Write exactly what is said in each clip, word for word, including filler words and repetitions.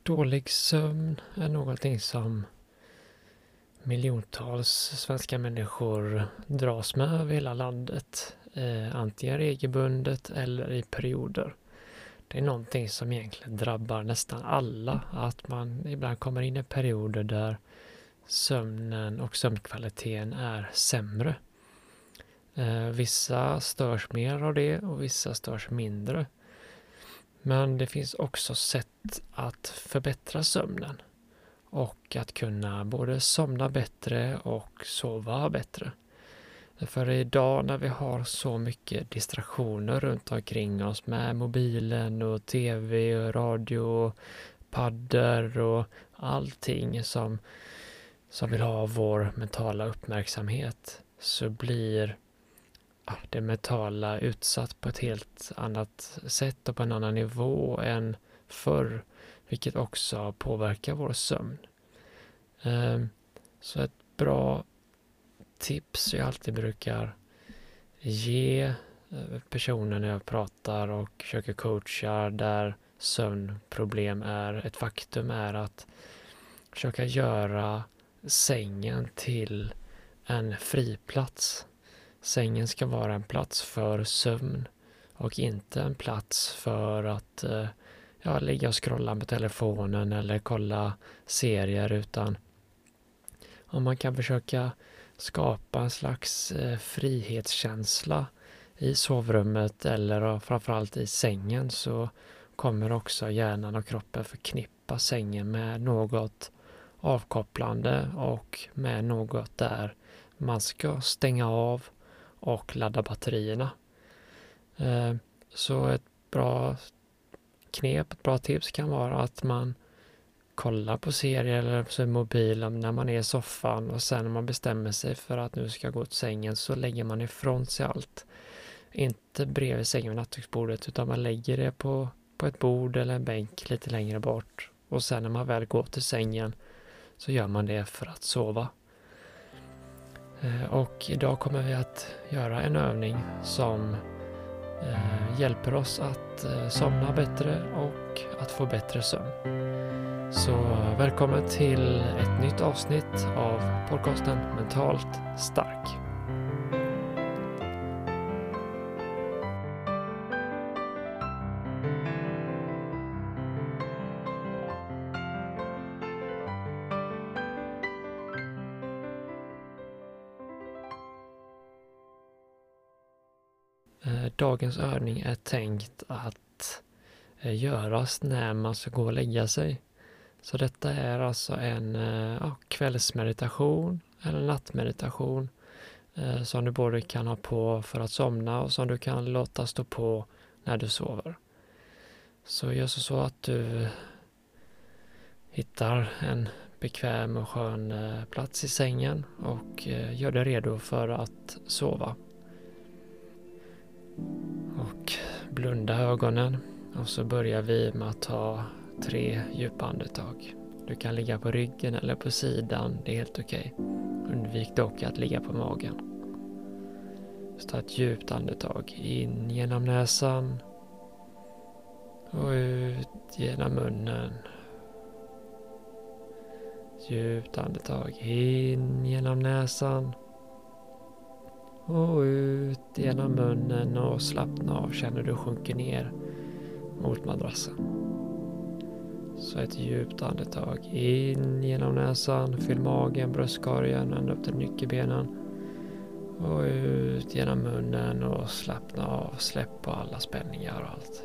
Dålig sömn är någonting som miljontals svenska människor dras med över hela landet. Eh, antingen regelbundet eller i perioder. Det är någonting som egentligen drabbar nästan alla. Att man ibland kommer in i perioder där sömnen och sömnkvaliteten är sämre. Eh, vissa störs mer av det och vissa störs mindre. Men det finns också sätt att förbättra sömnen och att kunna både somna bättre och sova bättre. För idag när vi har så mycket distraktioner runt omkring oss med mobilen och tv och radio och paddor och allting som, som vill ha vår mentala uppmärksamhet, så blir det mentala utsatt på ett helt annat sätt och på en annan nivå än förr, vilket också påverkar vår sömn. Så ett bra tips jag alltid brukar ge personer när jag pratar och försöker coacha där sömnproblem är ett faktum är att försöka göra sängen till en friplats. Sängen ska vara en plats för sömn och inte en plats för att ja, ligga och scrolla med telefonen eller kolla serier, utan om man kan försöka skapa en slags eh, frihetskänsla i sovrummet eller framförallt i sängen, så kommer också hjärnan och kroppen förknippa sängen med något avkopplande och med något där man ska stänga av och ladda batterierna. Eh, så ett bra knep, ett bra tips kan vara att man kollar på serier eller på sin mobil när man är i soffan, och sen när man bestämmer sig för att nu ska gå till sängen så lägger man ifrån sig allt. Inte bredvid sängen vid nattduksbordet, utan man lägger det på, på ett bord eller en bänk lite längre bort. Och sen när man väl går till sängen så gör man det för att sova. Och idag kommer vi att göra en övning som eh, hjälper oss att eh, somna bättre och att få bättre sömn. Så välkommen till ett nytt avsnitt av podcasten Mentalt Stark. Dagens övning är tänkt att göras när man ska gå och lägga sig. Så detta är alltså en ja, kvällsmeditation eller nattmeditation eh, som du både kan ha på för att somna och som du kan låta stå på när du sover. Så gör så, så att du hittar en bekväm och skön eh, plats i sängen och eh, gör dig redo för att sova. Och blunda ögonen, och så börjar vi med att ta tre djupa andetag. Du kan ligga på ryggen eller på sidan, det är helt okej. Undvik dock att ligga på magen. Så ta ett djupt andetag in genom näsan och ut genom munnen. Djupt andetag in genom näsan och ut genom munnen, och slappna av, känner du sjunker ner mot madrassen. Så ett djupt andetag in genom näsan, fyll magen, bröstkorgen, ända upp till nyckelbenen och ut genom munnen, och slappna av, släpp på alla spänningar och allt.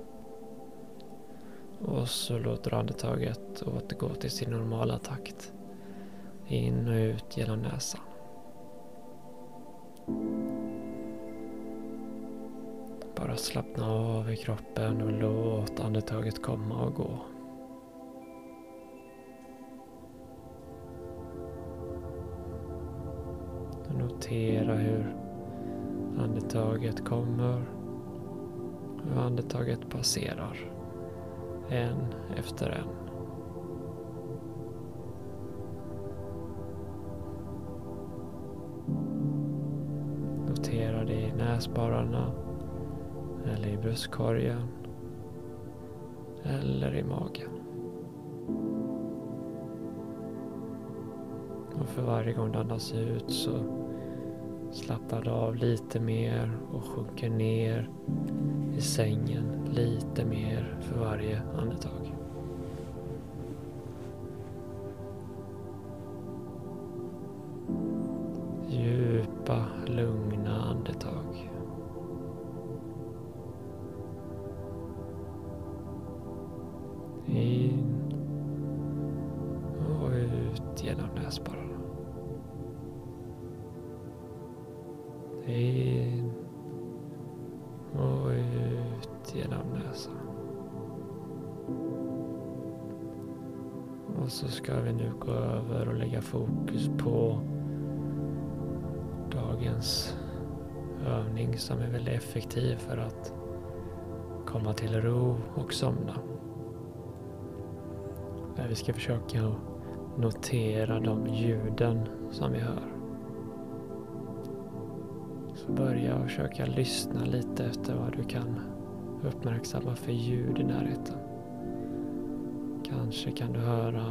Och så låter du andetaget återgå till sin normala takt. In och ut genom näsan. Bara slappna av i kroppen och låt andetaget komma och gå. Notera hur andetaget kommer och hur andetaget passerar en efter en. Notera det i näsborrarna eller i bröstkorgen eller i magen. För varje gång du andas ut så slappnar du av lite mer och sjunker ner i sängen lite mer för varje andetag. Djupa, lugna andetag. In och ut genom näsborrarna. In och ut genom näsan. Och så ska vi nu gå över och lägga fokus på dagens övning som är väldigt effektiv för att komma till ro och somna. Där vi ska försöka notera de ljuden som vi hör. Så börja försöka lyssna lite efter vad du kan uppmärksamma för ljud i närheten. Kanske kan du höra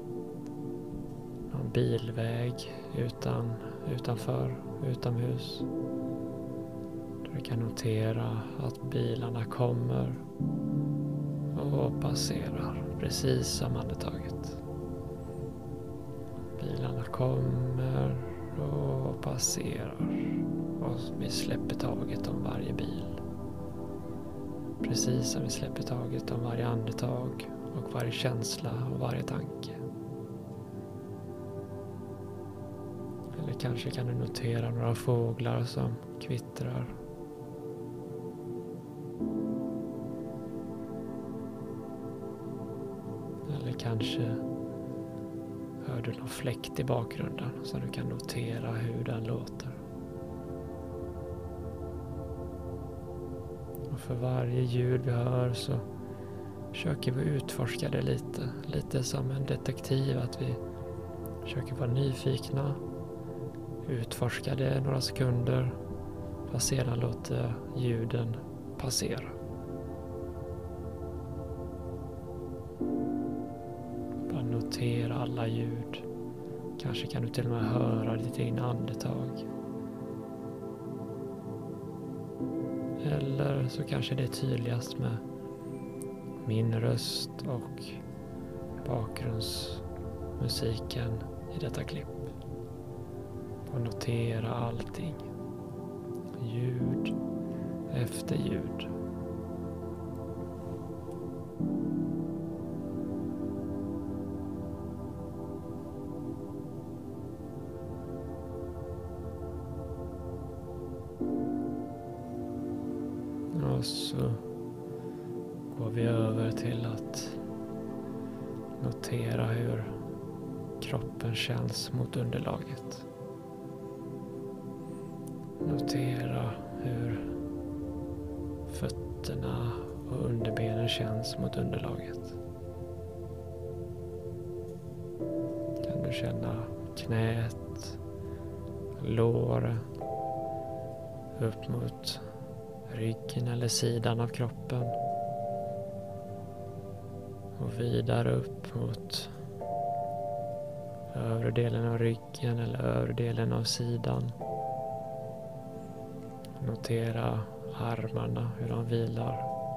någon bilväg utan, utanför, utomhus. Du kan notera att bilarna kommer och passerar precis som andetaget. Bilarna kommer och passerar och vi släpper taget om varje bil. Precis som vi släpper taget om varje andetag och varje känsla och varje tanke. Eller kanske kan du notera några fåglar som kvittrar. Eller kanske hör du någon fläkt i bakgrunden så du kan notera hur den låter. Och för varje ljud vi hör så försöker vi utforska det lite. Lite som en detektiv, att vi försöker vara nyfikna, utforska det några sekunder och sedan låta ljuden passera. Bara notera alla ljud. Kanske kan du till och med höra ditt egna andetag. Eller så kanske det är tydligast med min röst och bakgrundsmusiken i detta klipp. Och notera allting. Ljud efter ljud. Och så går vi över till att notera hur kroppen känns mot underlaget. Notera hur fötterna och underbenen känns mot underlaget. Kan du känna knät, lår, upp mot ryggen eller sidan av kroppen. Och vidare upp mot övre delen av ryggen eller övre delen av sidan. Notera armarna, hur de vilar.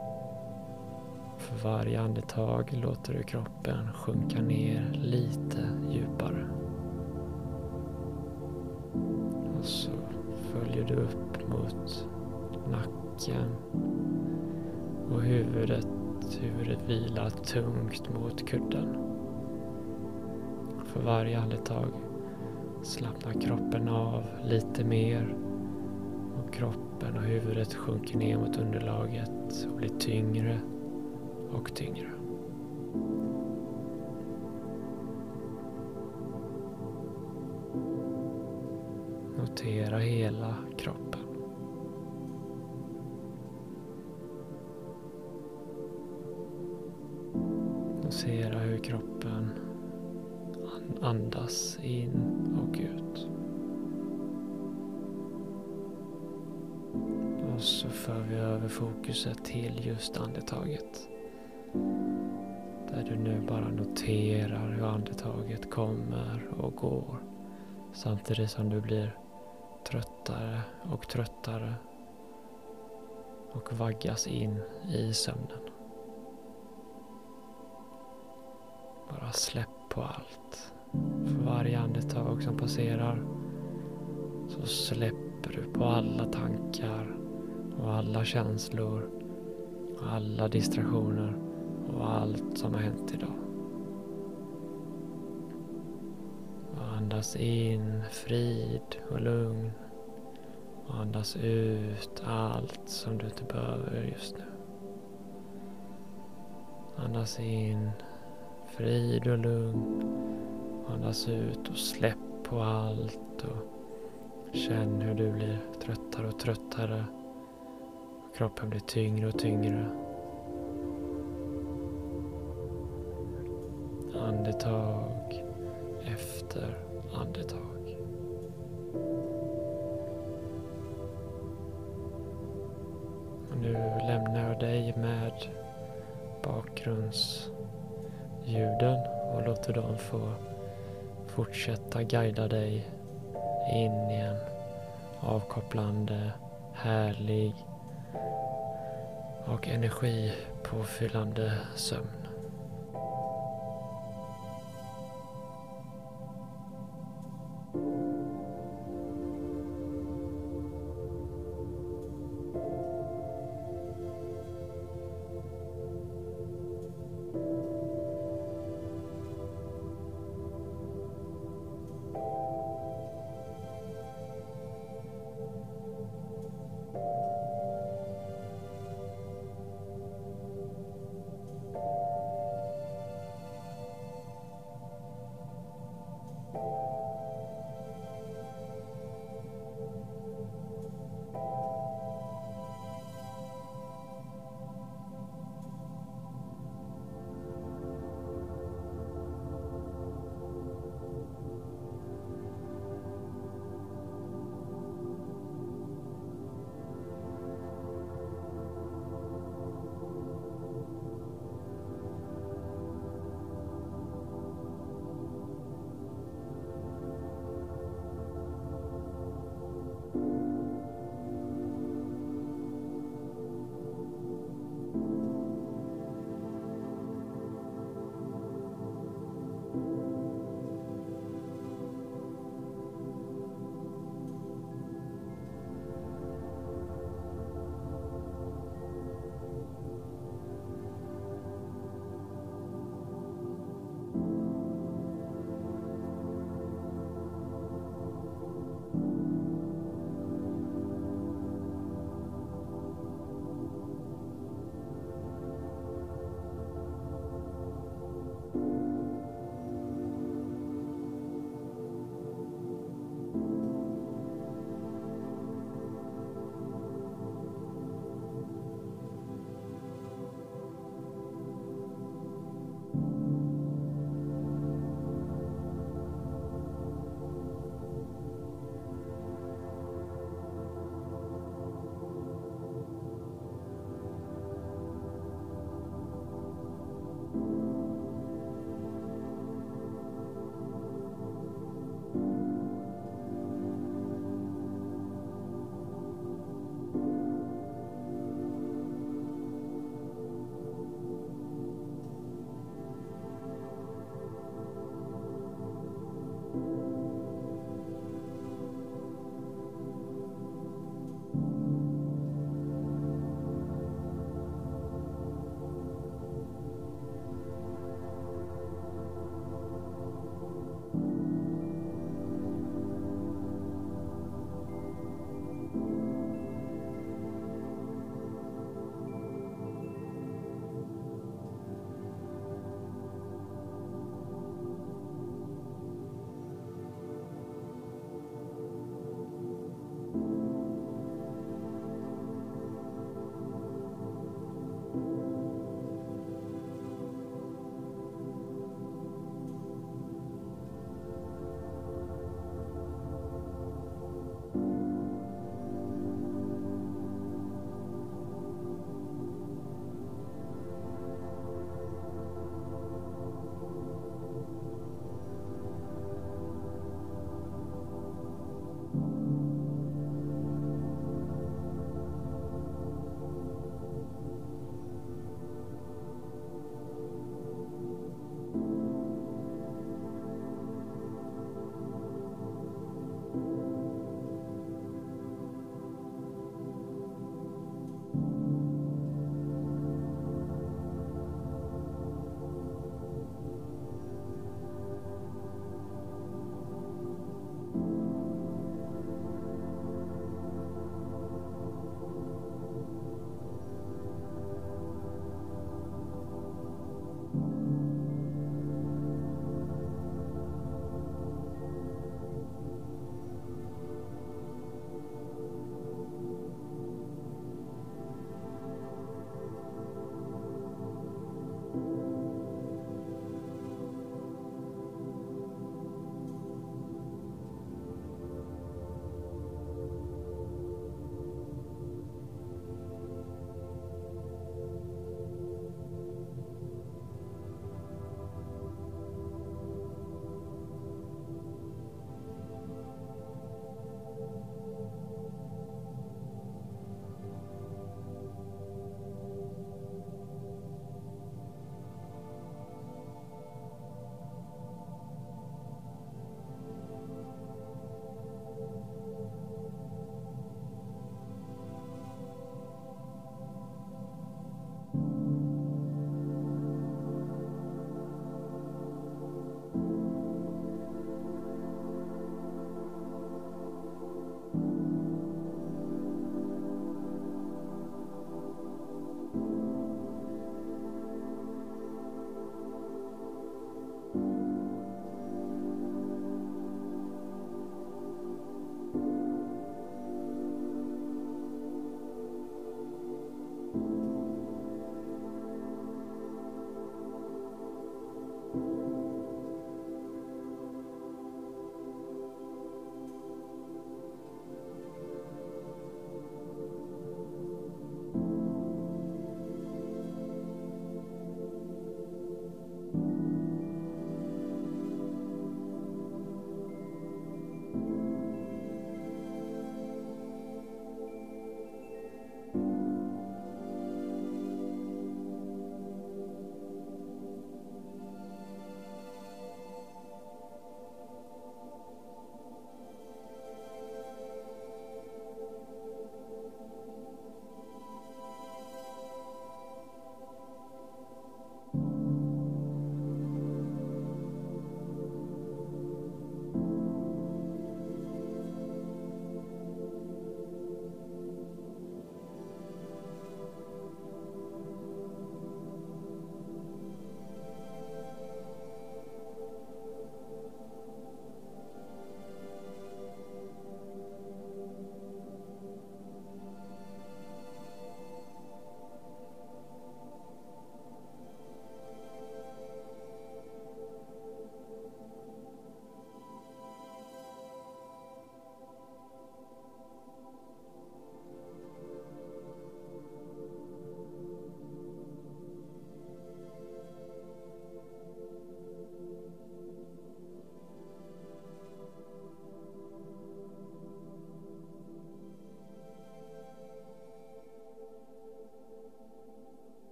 För varje andetag låter du kroppen sjunka ner lite djupare. Och så följer du upp mot nacken och huvudet. Huvudet vilar tungt mot kudden. För varje andetag slappnar kroppen av lite mer. Och kroppen och huvudet sjunker ner mot underlaget och blir tyngre och tyngre. Notera hela kroppen. Notera hur kroppen andas in och ut. Och så för vi över fokuset till just andetaget. Där du nu bara noterar hur andetaget kommer och går samtidigt som du blir tröttare och tröttare och vaggas in i sömnen. Bara släpp på allt. För varje andetag som passerar så släpper du på alla tankar och alla känslor och alla distraktioner och allt som har hänt idag. Och andas in frid och lugn och andas ut allt som du inte behöver just nu. Andas in frid och lugn. Andas ut och släpp på allt och känn hur du blir tröttare och tröttare. Och kroppen blir tyngre och tyngre. Andetag efter andetag. Och nu lämnar jag dig med bakgrundsljuden och låter dem få fortsätta guida dig in i en avkopplande, härlig och energipåfyllande sömn.